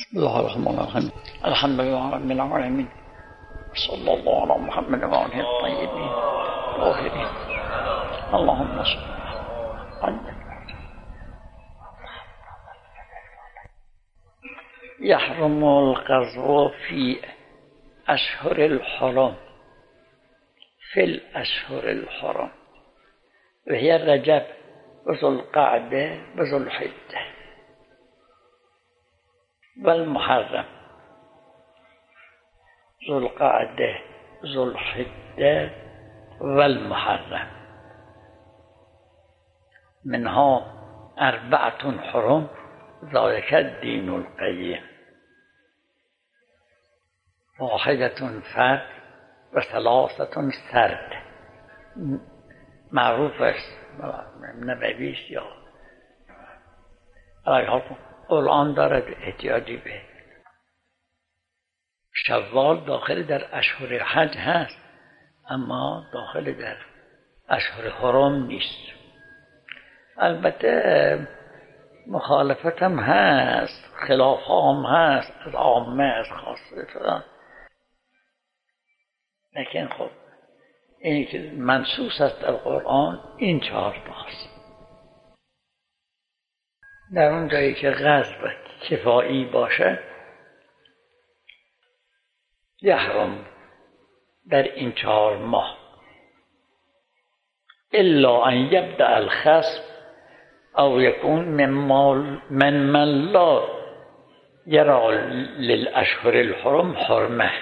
بسم الله الرحمن الرحيم الحمد لله رب العالمين صلى الله على محمد وآله الطيبين الطاهرين اللهم صل على يحرم الغزو في أشهر الحرم في الأشهر الحرم وهي رجب وذو القعدة وذو الحجة والمحرم ذو القعدة ذو الحجة والمحرم منها 4 حرم ذلك الدين القيم 1 فرد و3 سرد معروف است نبویش یا قرآن دارد احتیاجی به شوال داخل در اشهر حج هست اما داخل در اشهر حرم نیست. البته مخالفت هم هست، خلاف هم هست، از عامه از خاصه، لیکن خب اینی که منصوص است در قرآن این 4 تاست. در اون جایی که غزو کفایی باشه یحرم در این 4 ماه الا ان یبدأ الخصم او یکون من لا یرا للاشهر الحرم حرمه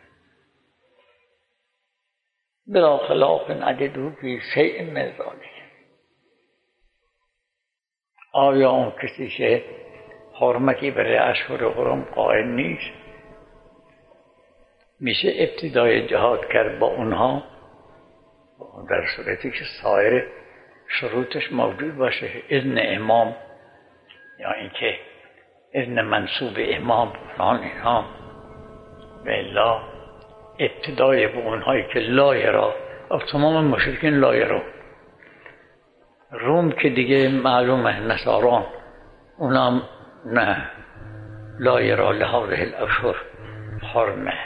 بلا خلاف عدده فی شیء من ذلک. آیا اون کسی که حرمتی برای اشهر حرم قائل نیست میشه ابتدای جهاد کرد با اونها در صورتی که سایر شروطش موجود باشه، اذن امام یا اینکه اذن منصوب امام فلان اینها، و الا ابتدای با اونهایی که لا یرا و تمام مشرکین لا یرا. روم که دیگه معلومه نصاران اونام نه لا یرا لهذه الاشهر حرمه.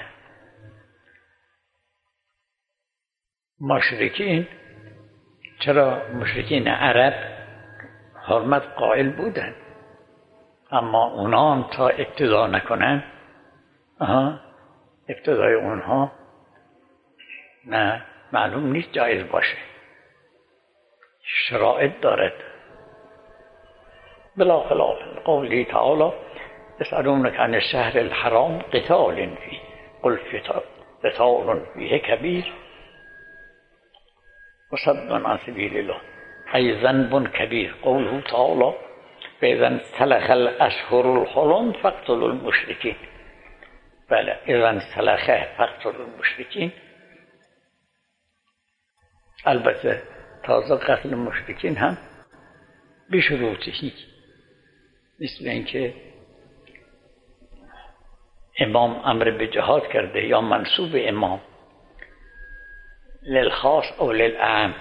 مشرکین چرا مشرکین عرب حرمت قائل بودن اما اونا هم تا ابتدا نکنن ابتدای اونها نه معلوم نیست جایز باشه، شرائط دارد. بلا خلاف قوله تعالی يسألونك عن الشهر الحرام قتال فيه قل قتال فيه كبير وصد عن سبيل الله أي ذنب كبير. قوله تعالى فإذا انسلخ الأشهر الحرم فاقتلوا المشركين. بله اذا انسلخ فاقتلوا المشركين. البته تازه قتل مشرکین هم بشروطی، مثل اینکه امام امر به جهاد کرده یا منصوب امام للخاص او للعام.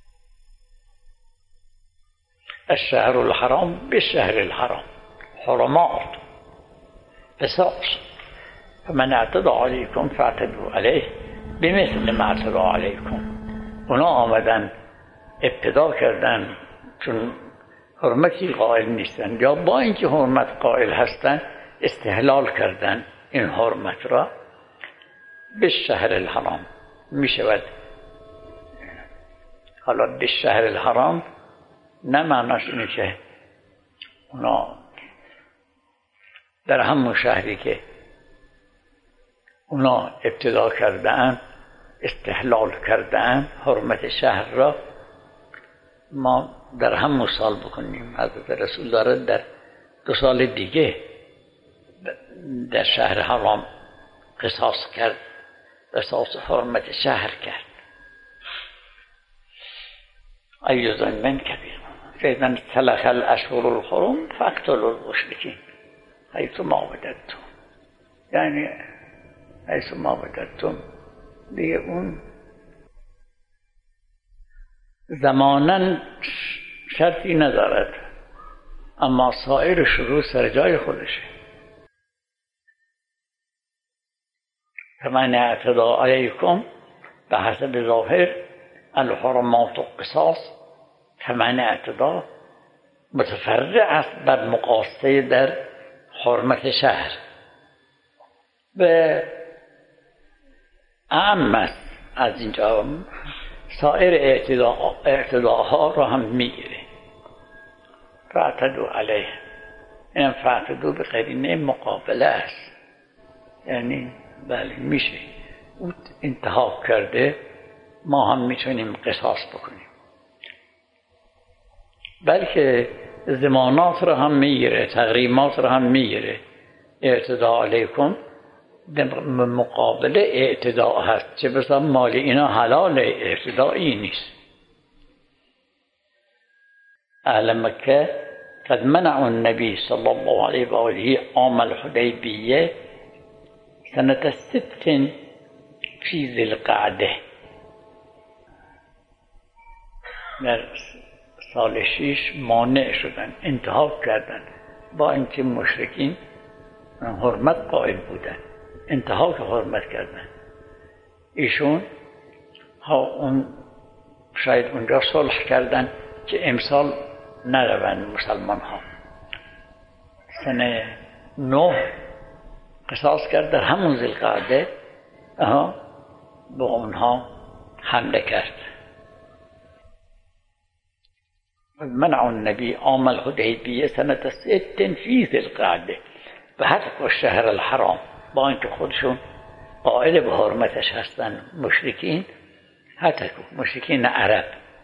الشهر الحرام بالشهر الحرام حرمات قصاص فمن اعتدى عليكم فاعتدوا عليه بمثل ما اعتدى عليكم. اونا آمدن ابتدا کردن چون حرمتی قائل نیستن یا با اینکه حرمت قائل هستن استحلال کردن این حرمت را به شهر الحرام. می شود حالا به شهر الحرام نه معناش اینه که اونا در همون شهری که اونا ابتدا کردن استحلال کردن حرمت شهر را ما در همون سال بکنیم. حضرت رسول داره در 2 سال دیگه در شهر حرام قصاص کرد، قصاص حرمت شهر کرد. أي ذنب كبير فإذا انسلخ الأشهر الحرم فاقتلوا المشركين حيث ما وجدتم. یعنی حيث ما وجدتم دیگه اون زماناً شرطی ندارد اما سایر شروط سر جای خودشه. فمن اعتدى علیکم به حسب ظاهر الحرمات و قصاص، فمن اعتدى متفرع است بر مقاصه در حرمت شهر و اعم است از اینجا، سایر اعتداها را هم میگیره. فاعتدوا علیه، اینم فاعتدوا به قرینه مقابله است، یعنی بله میشه او انتهاک کرده ما هم میتونیم قصاص بکنیم، بلکه ضمانات را هم میگیره، تحریمات را هم میگیره. اعتدا علیکم در مقابل اعتدا هست، چه بسا مال اینا حلال، اعتدایی نیست. اهل مکه قد منع النبی صلی الله علیه و آله عام الحدیبیه سنة 6 فی ذی القعده، در سال 6 مانع شدن، انتهاک کردن، با اینکه مشرکین حرمت قائل بودن، انتهاک حرمت کردن. ایشون اون شاید اونجا صلح کردن که امسال نروند مسلمان ها. سنه 9 قصاص کرد، در همون ذی القعده به اونها حمله کرد. منع النبی عام الحدیبیه سنة 6 فی ذی القعده و حتق الشهر الحرام، با اینکه خودشون قائل به حرمتش هستن مشرکین، حتق مشرکین عرب.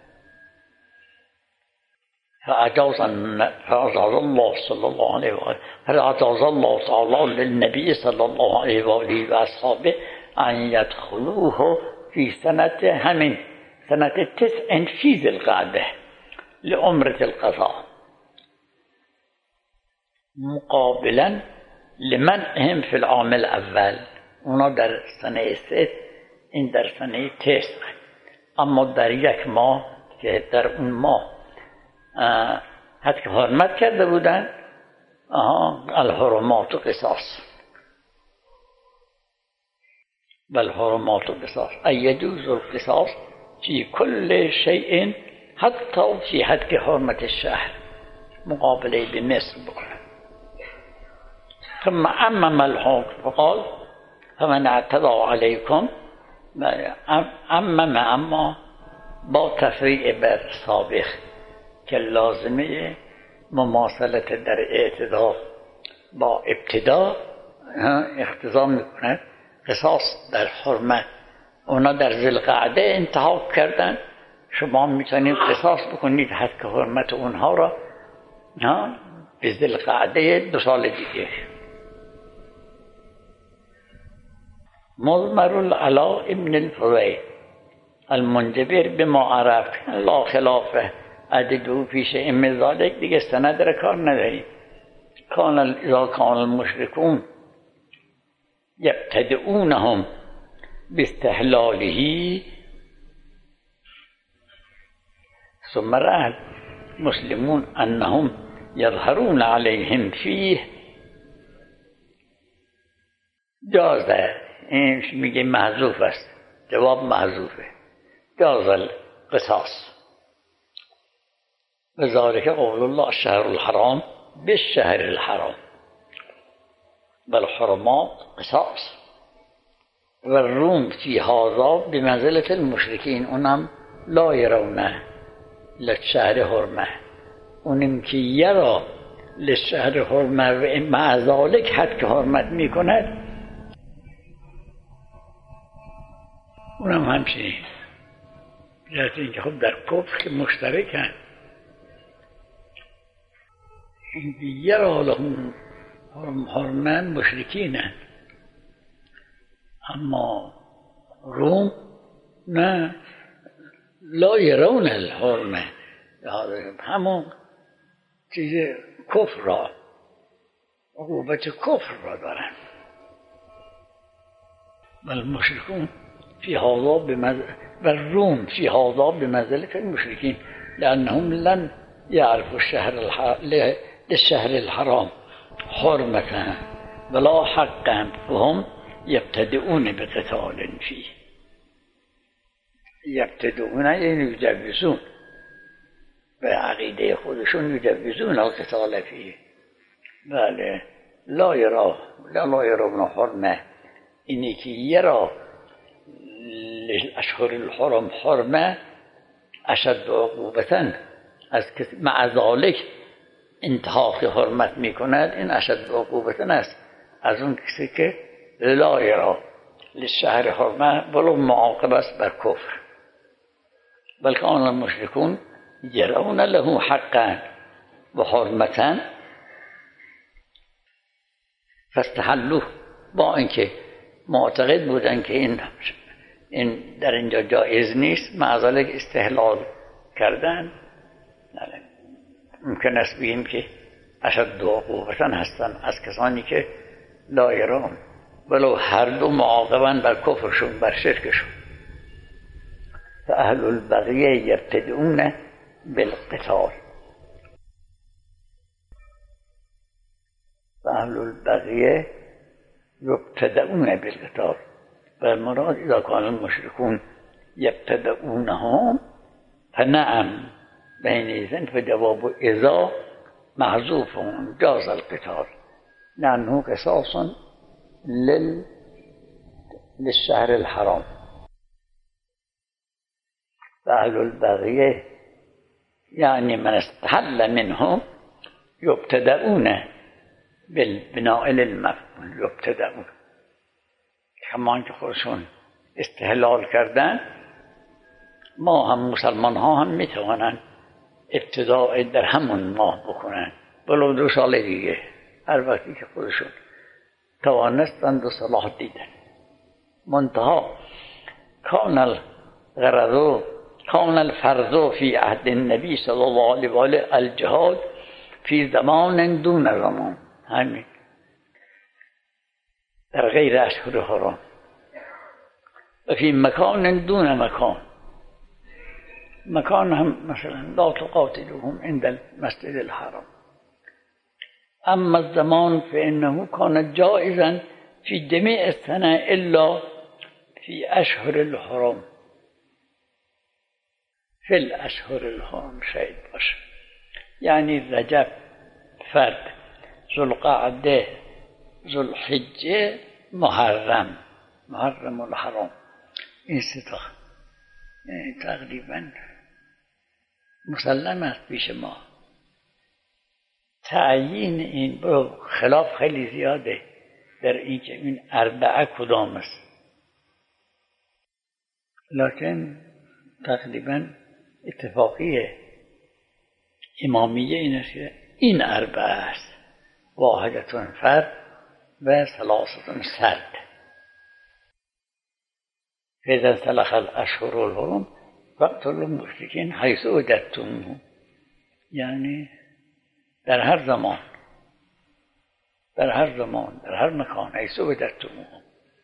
فأجاز الله صلی الله علیه و آله، فأجاز الله تعالی للنبی صلی الله علیه و آله و اصحابه ان يدخلوه فی سنة همین سنة 9 فی ذی القعده لعمرة القضاء مقابلا لمنعهم فی العام الاول. اونا در سنه 3، این در سنه 9، اما در یک ماه که در اون ماه حتی که حرمت کرده بودن، الحرمات و قصاص، بل حرمات و قصاص ایجوز القصاص فی کل شیء حتی فی حد حرمت الشهر، مقابله به مصر بکنن. ثم عمم الحكم فقال فمن اعتدى علیکم، عمم اما با تفریع بر سابق که لازمه مماثلت در اعتدا با ابتدا اقتضا میکند. قصاص در حرمت، اونا در ذی القعده انتهاک کردن، شما میتونید قصاص بکنید حد که حرمت اونها را به ذی القعده 2 سال دیگه. مضمر العلاء ابن الفضیل المنجبر بما عرف لا خلافه عددو فی شیء من ذلک، دیگه سند را کار نداریم. اذا کان المشرکون یبتدئونهم باستحلاله ثم رأى المسلمون انهم یظهرون علیهم فیه جازه، این میگه محذوف است، جواب محذوفه، جاز القصاص. وذلك قول الله الشهر الحرام بالشهر الحرام والحرمات قصاص والروم في هذا بمنزلة المشركين، اونم لا يرونه للشهر حرمه، اونم که یرا للشهر حرمه و مع ذلك حد که حرمت میکند، اونم همچنین. جهت اینکه خب در کفر که مشترکن، این دیگر لهم حرمه مشرکینن، اما روم نه، لا یرون الحرمه، همون چیز کفر را، عقوبت کفر را دارن. والمشركون في هذا والروم في هذا بمنزلة المشركين لأنهم لم يعرفوا للشهر الحرام حرمته ولا حقا، وهم یبتدئون به قتال فیه. یبتدئون یعنی یجوزون، به عقیده خودشون یجوزون القتال فیه. بله. لا یرون حرمه، اینی که یرا للاشهر الحرم حرمه اشد عقوبتاً از کسی مع ذالک انتهاک حرمت میکند، این اشد عقوبتاً است از اون کسی که لا یرا للشهر حرمه ولو معاقب است بر کفر. بلکه آن المشرکون یرون له حقا و حرمتاً فاستحلوه، با اینکه معتقد بودن که این در اینجا جایز نیست، مع ذلک استحلال کردن. ممکن است بگیم که اشد عقوبتاً هستن از کسانی که لا یرون ولو هر دو معاقبن بر کفرشون، بر شرکشون. فاهل البغیه یبتدئون بالقتال. فاهل البغیه یبتدئون بالقتال والمراد اذا كان المشركون يبتدئونهم فنعم بينئذ فجواب اذا محذوف جاز القتال لانه قصاص للشهر الحرام. فأهل البغية يعني من استحل منهم يبتدئون بالبناء للمفعول، یبتدئون، همان که خودشون استحلال کردن، ما هم مسلمان ها هم میتوانند ابتداء در همون ماه بکنن، ولو 2 سال دیگه، هر وقتی که خودشون توانستند و صلاح دیدن. منتها کان الغرض کان الفرض فی عهد النبی صلی الله علیه و آله الجهاد فی زمان دون زمان، همین در غیر اشهر حرام، و فی مکان دون مکان. مکان هم مثلا لا تقاتلوهم عند المسجد الحرام. اما الزمان فانه كان جائزا في جميع السنه الا في اشهر الحرم. في الاشهر الحرم شاید باشه، یعنی رجب، فرد، ذوالقعده، ذوالحجه، محرم الحرام، این 3 تا تقریبا مسلم است پیش ما. تعیین این خلاف خیلی زیاده در این که این 4 کدام است، لکن تقریبا اتفاقیه امامیه این است که این 4 است: واحدتون فرد و 3 سرد. فإذا انسلخ الأشهر الحرم فاقتلوا المشرکین حیث وجدتموهم، یعنی در هر زمان، در هر مکان، حیث وجدتموهم.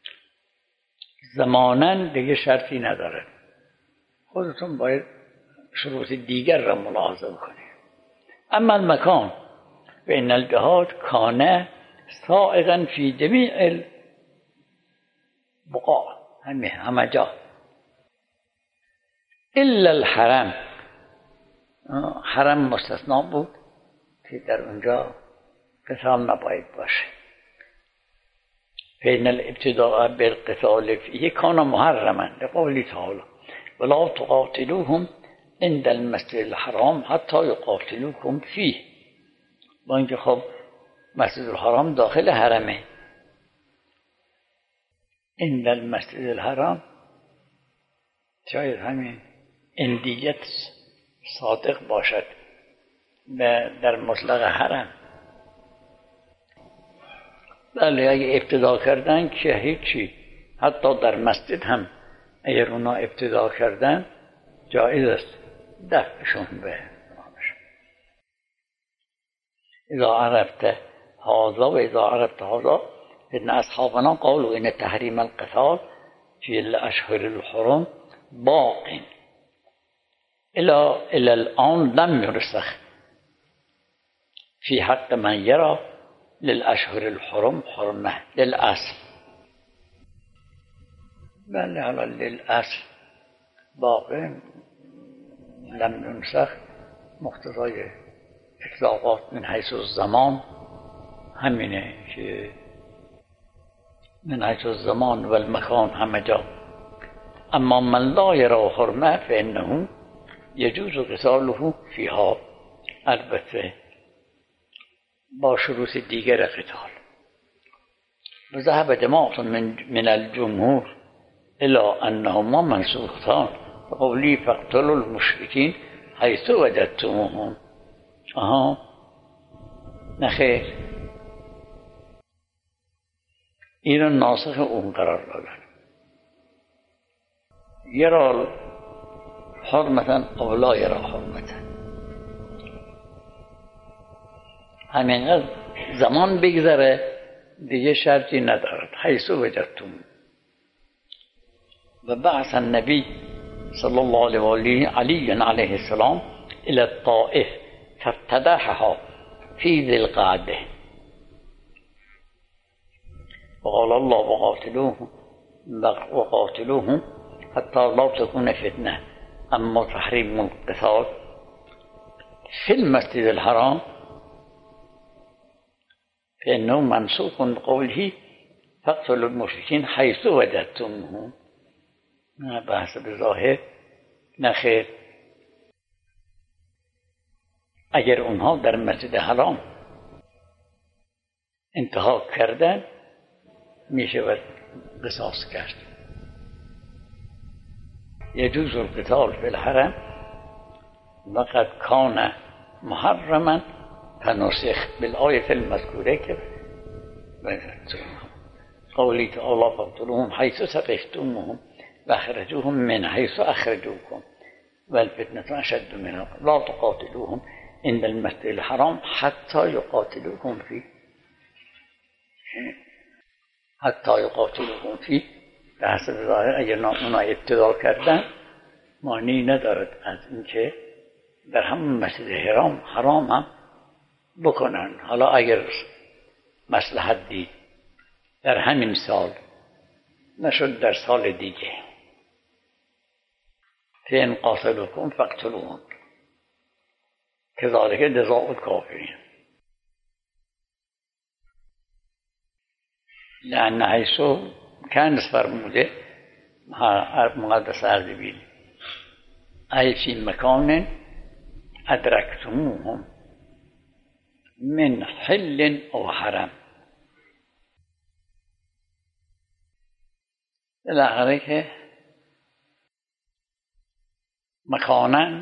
زماناً دیگه شرطی نداره، خودتون باید شروط دیگر را ملاحظه بکنید. اما المکان و ان الجهاد کان سائغا فی جمیع البقاع، همه جا الا الحرم. حرم مستثنا بود که در اونجا قتال نباید باشه. فإن الابتداء بالقتال فيه كان محرما لقوله تعالى ولا تقاتلوهم عند المسجد الحرام حتى يقاتلوكم فيه. با اینکه خب مسجد الحرام داخل حرمه، عند المسجد الحرام شاید همین اندیت صادق باشد در مطلق حرم. بله اگه ابتدا کردن که هیچی، حتی در مسجد هم اگر اونا ابتدا کردن جایز است دفعشون به اذا عرفت هذا و اذا عرفت هذا ان اصحابنا قالوا ان تحریم القتال في الاشهر الحرم باق الى الان لم يرسخ في حق من يرى للاشهر الحرم حرمه للاصل. بله حالا للأصل باقی لم ينسخ مقتضای اطلاقات من حیث الزمان همینه که من حیث الزمان و المکان همه جا. اما من لا یرا حرمه فانه یجوز قتاله فیها، البته با شروط دیگر قتال. و ذهب جماعت من الجمهور الى انهما منسوختان قولی فاقتلوا المشرکین حیث وجدتموهم. نخیر، این را ناسخ اون قرار دادن. یرا حرمتا او لا یرا حرمتا، همینقدر زمان بگذره دیگه شرطی ندارد. حیث وجدتم. و بعث النبی صلی الله علیه و آله علی علیه السلام الى الطائف فافتتحها في ذي القعده وقال الله وقاتلوهم حتى لا تكون فتنه. اما تحریم القتال في المسجد الحرام فإنه منسوخ بقوله فاقتلوا المشركين حيث وجدتموهم. بحث بظاهر نخیر، اگر اونها در مسجد حرام انتهاک کردن میشود قصاص کرد. يجوز القتال في الحرم وقد كان محرما فنسخ بالآية المذكورة که قولی تعالی فاقتلوهم حيث ثقفتموهم واخرجوهم من حيث اخرجوكم والفتنة اشد من لا تقاتلوهم عند المسجد الحرام حتى يقاتلوكم فيه. به حسب ظاهر اگر اونا ابتدا کردن معنی ندارد از اینکه در همون مسجد حرام هم بکنن. حالا اگر مصلحت دید در همین سال نشد در سال دیگه، فإن قاتلوكم فاقتلوهم كذلك جزاء الكافرين. لأن حيث كان فرموده مقدس اردبیل ای فی مکان ادرکتموهم من حل او حرم. بالاخره که مکانن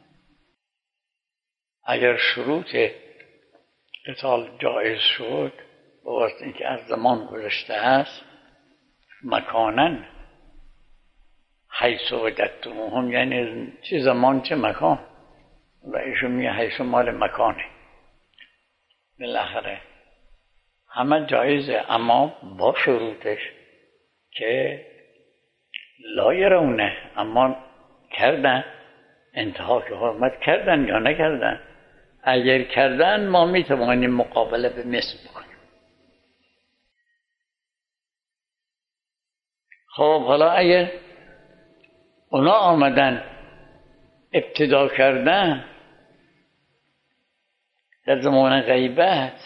اگر شروط قتال جایز شد با واسطه اینکه از زمان گذشته است، مکانن حیث وجدتموهم یعنی چه زمان چه مکان، و ایشون میگه حیث مال مکانه. بالاخره همه جایزه، اما با شروطش که لا یرونه، اما کردن انتهاک حرمت کردن یا نکردن. اگر کردن ما میتوانیم مقابله به مثل بکنیم. خب حالا اگر اونا آمدن ابتدا کردن در زمان غیبت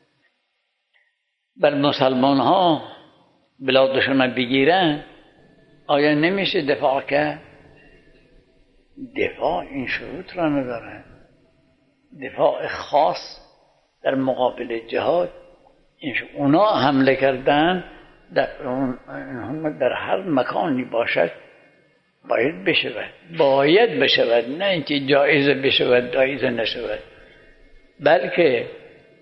بر مسلمان ها بلادشون بگیرن، آیا نمیشه دفاع کرد؟ دفاع این شروط را نداره. دفاع خاص در مقابل جهاد، اونا حمله کردن در هر مکانی باشد باید بشود، نه اینکه جایزه بشود جایزه نشود. بلکه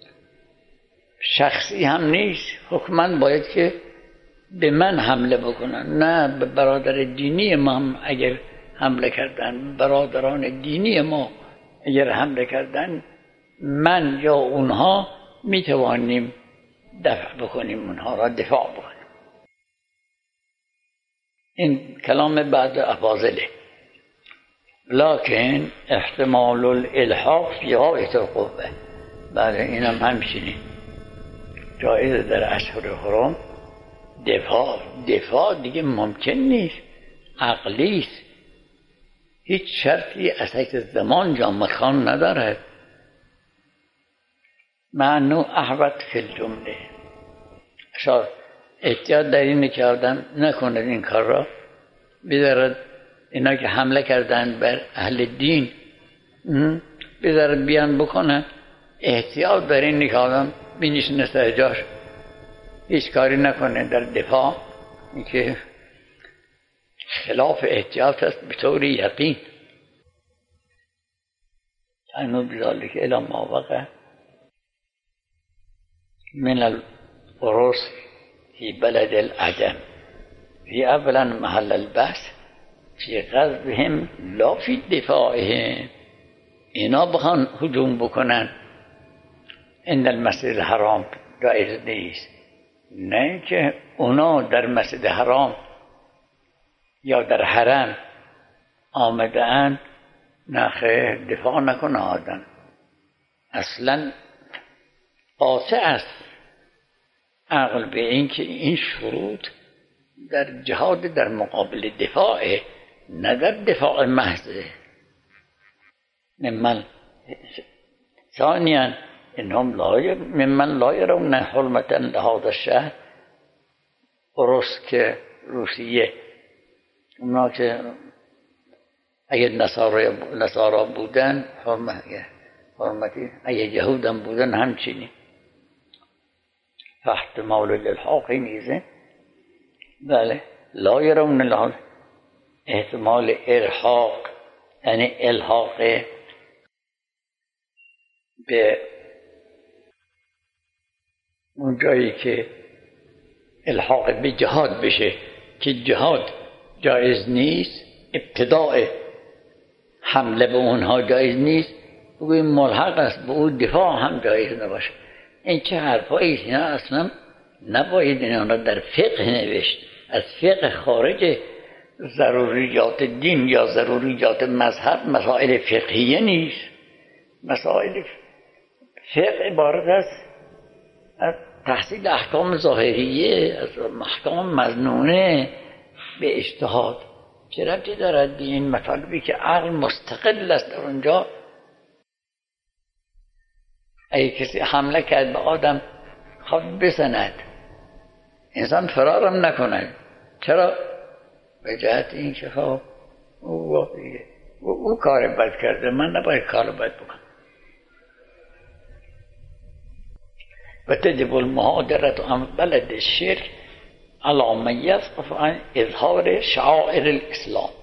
شخصی هم نیست، حکماً باید که به من حمله بکنن، نه به برادر دینی ما. هم اگر حمله کردن، برادران دینی ما اگر حمله کردن، من یا اونها میتوانیم دفع بکنیم، اونها را دفاع بکنیم. این کلام بعد افاضله. لکن احتمال الالحاق فی غایت القوه. بله اینم همچنین جایز در اشهر حرام دفاع دیگه ممکن نیست، عقلی است. هیچ شرطی از حیث زمان جامعه خان ندارد. معنو احوت فی الجمله. شاید احتیاط در اینه که آدم نکنه این کار را، بذارد اینا که حمله کردن بر اهل دین بذارد بیان بکنن. احتیاط در اینه که آدم بینشنه سر جاش، هیچ کاری نکنه در دفاع، این که خلاف احتیاط است به طور یقین. انو بذالک الی ما وقع من العروس فی بلد العجم فی اولا محل البحث فی غزوهم لا فی دفاعهم. اینا بخوان هجوم بکنن این المسجد الحرام جایز نیست، نه که اونا در مسجد حرام یا در حرم آمده اند نخیر دفاع نکنه آدم. اصلا قاطع است عقل به این که این شروط در جهاد در مقابل دفاعه، نه در دفاع محضه. ممن ثانیا انهم ممن لا يرون حرمة لهذا الشهر. روس که روسیه، اونا که اگه نصارا بودن حرمتی، اگه یهودم بودن همچنین فاحتمال الالحاق نیزه. بله لا يرون لهذا، احتمال الحاق یعنی الحاق به اون جایی که الحاق به جهاد بشه که جهاد جایز نیست، ابتداء حمله به اونها جایز نیست، بگویم ملحق است به اون دفاع هم جایز نباشه. این چه حرفایی اینا اصلا نباید اینا را در فقه نوشت. از فقه خارج ضروریات دین یا ضروریات مذهب مسائل فقهیه نیست. مسائل فقه عبارت است از تحصیل احکام ظاهریه، از احکام مظنونه به اجتهاد. چه ربطی دارد به این مطالبی که عقل مستقل است در اونجا؟ اگه کسی حمله کرد به آدم خواهد بزند، انسان فرارم نکنه. چرا؟ به جهت این که او کار بد کرده، من نباید کار بد بکنم. و تجب المهاجرة عن بلد الشرك على من يثقف عن اظهار شعائر الاسلام.